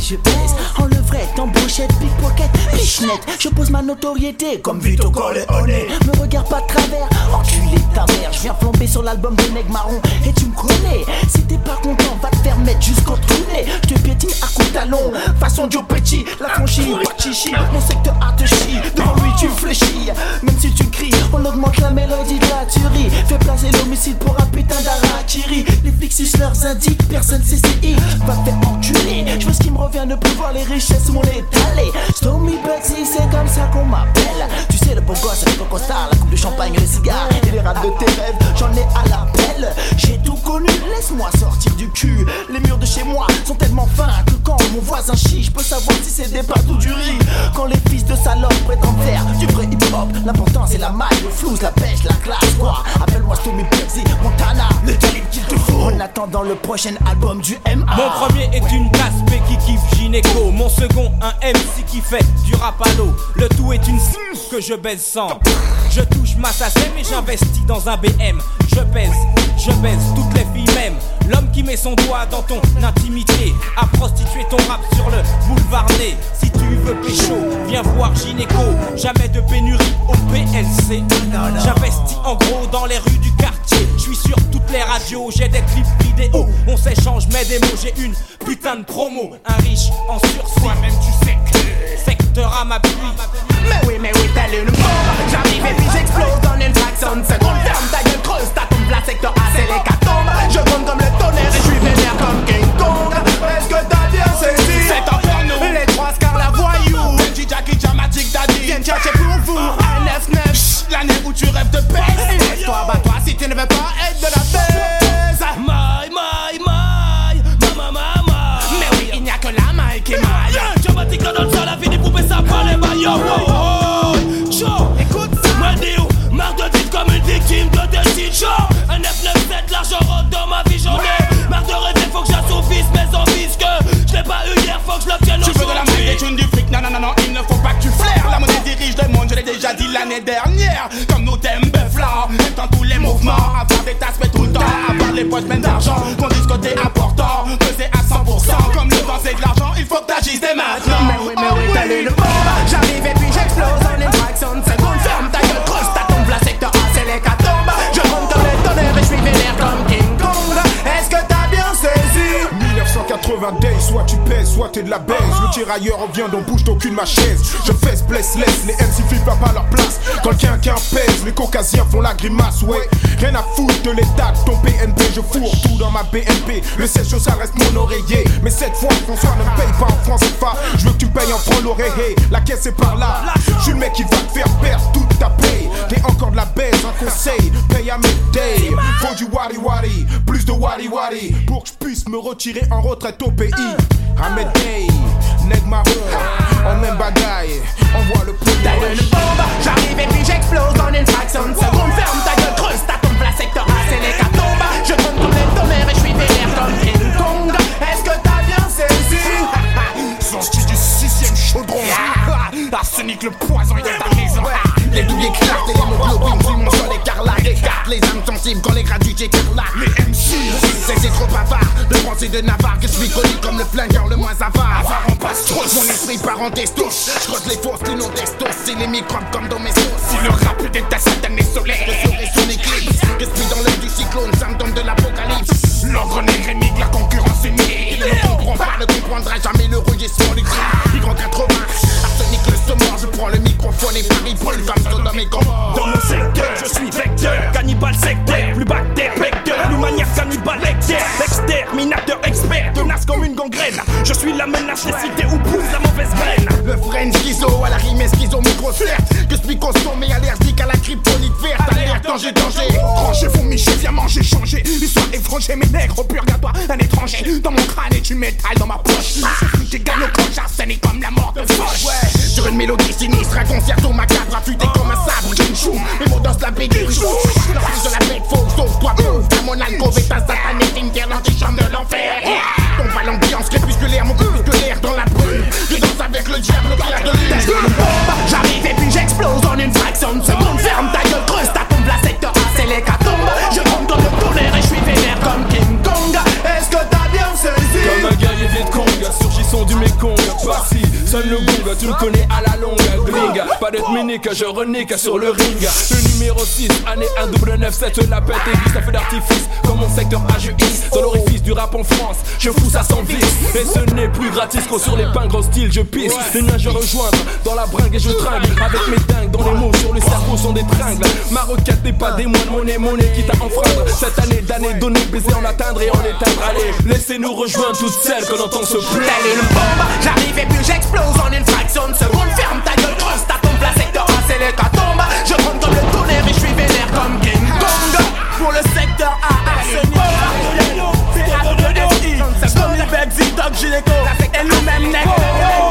je pèse en levrette, en brochette, pickpocket, pichenette. Je pose ma notoriété comme Vito Corleone. Me regarde pas de travers, enculé de ta mère. Je viens flamber sur l'album de Neg Marron et tu me connais. Si t'es pas content, va te faire mettre jusqu'au trône. Je te piétine à coups de talon, façon Joe Petit. La franchise, pas de chichi, mon secteur a te chie. Devant lui tu fléchis, même si tu cries, on augmente la mélodie de la tuerie. Fais placer l'homicide pour un putain d'harakiri. Les flics sucent leurs indices, personne CCI. Va te faire enculer, je veux ce qui me revient, ne plus voir les richesses où on est allé. Stormy Bugsy, c'est comme ça qu'on m'appelle. Tu sais le beau gosse avec le costard, la coupe de champagne, les cigares et les rats de tes rêves, j'en ai à l'appel. J'ai tout connu, laisse-moi sortir du cul. Les murs de chez moi sont tellement fins que quand mon voisin chie, je peux savoir si c'est des pâtes ou du riz. Quand les fils de salopes prétendent faire du vrai hip-hop, l'important c'est la maille, le flouze, la pêche, la classe, quoi. Appelle-moi Stormy Bugsy, Montana, le calibre qu'il te faut. En attendant le prochain album du MA. Mon premier est une tasse P qui kiffe gynéco. Mon second un MC qui fait du rap à l'eau. Le tout est une que je baise sans. Je touche ma SACEM et j'investis dans un BM. Je baise toutes les filles même. L'homme qui met son doigt dans ton intimité a prostitué ton rap sur le boulevard Ney. Si tu veux pécho, viens voir gynéco. Jamais de pénurie au PLC. J'investis en gros dans les rues du quartier. Je suis sur toutes les radios, j'ai des clips vidéo. On s'échange mes démos, j'ai une putain de promo. Un riche en sursis. Toi-même tu sais que secteur à ma pluie. Mais oui, t'as le mot. J'arrive et puis j'explose en une fraction de seconde. Ferme ta gueule, creuse ta tombe, la secteur A, c'est l'hécatombe. Je compte comme le tonnerre et je suis vénère comme King Kong. Est-ce que t'as bien saisi? C'est un porno. Les trois scars la voyou. Benji, Jackie, Jamatic, Daddy. Viens chercher pour vous. 199. L'année où tu rêves de paix. Laisse-toi, bats-toi si tu ne veux pas être de la baise. Mais oui, il n'y a que la maille qui maille. Jamatic dans le sol, la vie des poupées, ça parle les maillots. Écoute ça. Moi Déo, marre de vivre comme une victime de Destiny Show. Un 997, l'argent rentre dans ma vie, j'en ai marre de rêver, faut que j'assouvisse mes envies. Que je l'ai pas eu hier, faut que je l'obtienne aujourd'hui. Tu veux de la monnaie, des thunes, du fric, non, il ne faut pas que tu flaires. La monnaie dirige le monde, je l'ai déjà dit l'année dernière. Comme nous t'aime bœuf là, dans tous les mouvements. Avoir des tasses, mais tout le temps, avoir les poches pleines d'argent. Qu'on dise côté important, peser à 100%. Comme le temps c'est de l'argent, il faut que t'agisses dès maintenant. Mais oui, t'as lu le bon. J'arrive et puis j'explose en une fraction de seconde. Ferme ta gueule, creuse ta tombe, la secteur A, c'est l'hécatombe. Je monte comme le tonnerre et je suis vénère comme King Kong. Est-ce que t'as bien saisi? 1980 days, soit tu pèses, soit t'es de la baise. Le tirailleur revient, donc bouge d'aucune ma chaise. Je fesse, blesse, laisse, les MC flippent pas leur place. Quand le quinquin pèse, les caucasiens font la grimace, ouais. Rien à foutre de l'état de ton PNP, je fourre tout dans ma BNP. Le siège social reste mon oreiller. Mais cette fois, François ne me paye pas en francs CFA. Je veux que tu me payes en francs l'oreiller. La caisse est par là. Je suis le mec qui va te faire perdre toute ta paye. T'es encore de la baise, un conseil, paye à mes days. Faut du wari-wari, plus de wari-wari. Pour que je puisse me retirer en retraite au pays. À mes days, Neg Marron, en même bagaille, envoie le poulet. T'as le bombe, j'arrive et puis j'explose en une fraction de seconde. Ferme ta gueule, creuse ta tombe, la secteur A, c'est l'hécatombe. Je compte comme les tonnerres et je suis vénère comme King Kong. Est-ce que t'as bien saisi? Sorti du 6ème chaudron. Arsenic le poison, il est ta maison. Les douilles éclatent et l'hémoglobine tout le monde sur l'écarlate. Écarte les âmes sensibles quand les gratuits écarlatent. Les MC, c'est trop bavard de penser de Navarre que je suis connu comme le flingueur le moins avare. avare en passe trop. Mon esprit part en testos. Je creuse les fausses, les non-testos. C'est les microbes comme dans mes sauces. Si le rap était ta satanée solaire, Je serai son éclipse. Je suis dans l'œil du cyclone, symptôme de l'apocalypse. l'ordre négrémique, la concurrence est née. Il ne comprend pas, ne comprendra jamais le registre du crime. Micro 80, arsenic le saumon. Je prends le microphone et Paris brûle comme Sodome et Gomorrhe. Dans mon secteur, je suis vecteur, cannibale sectaire, plus bactère, vecteur, plus maniaque, cannibale lecteur, exterminateur, expert, tenace comme une gangrène. Je suis la menace des cités où pousse la mauvaise graine. Le French schizo à la rime et schizo micro certes. Que je suis costaud mais allergique à la kryptonite verte. Alerte, danger, danger. Rangez vos michets, viens manger, changer. L'histoire est frangée, mes nègres au purgatoire, un étranger. Dans mon crâne et du métal dans ma poche. J'ai gagné au coach, arsenic comme la mort de Foch. Ouais, sur une mélodie sinistre, un concerto macabre affûté comme un sabre. J'ai une chou, mes mots dansent la pédure. Dans plus de la bête, faut sauve-toi, move. Dans mon alcôve est un satanique inter dans tes chambres de l'enfer. Tombe à l'ambiance crépusculaire, mon crépusculaire dans la brume. Je danse avec le diable, le clair de lune. J'arrive et puis j'explose en une fraction de seconde. Ferme ta gueule, creuse ta tombe, la secteur A, c'est l'hécatombe. Je compte comme le tonnerre et je suis vénère comme King Kong. Est-ce que t'as bien saisi? Comme un guerrier Viet Cong, surgissant du Méco, sonne le gong, tu me connais à la longue. Gring, pas d'être minique, je renique sur le ring. Le numéro 6, année 1997, la pète aiguë, ça fait d'artifice. Comme mon secteur AGI, dans l'orifice du rap en France, je fous ça sans vice. Et ce n'est plus gratis qu'au sur les pains, gros style, je pisse. Les nains, je rejoindre dans la bringue et je tringle. Avec mes dingues dans les mots, sur le cerveau sont des tringles. Ma requête n'est pas des moines, monnaie qui t'a enfreindre. Cette année d'année donnée, baiser en atteindre et en éteindre. Allez, laissez-nous rejoindre toutes celles qu'on entend se plaindre. Telle une bombe, j'arrive et puis j'explose en une fraction de seconde. Ferme ta gueule, creuse ta tombe, la secteur A c'est l'hécatombe. Je gronde comme le tonnerre et je suis vénère comme King Kong. Pour le secteur A, c'est c'est A2SI. C'est comme les becs, Zitoc, Gynéco et nous-mêmes Neko.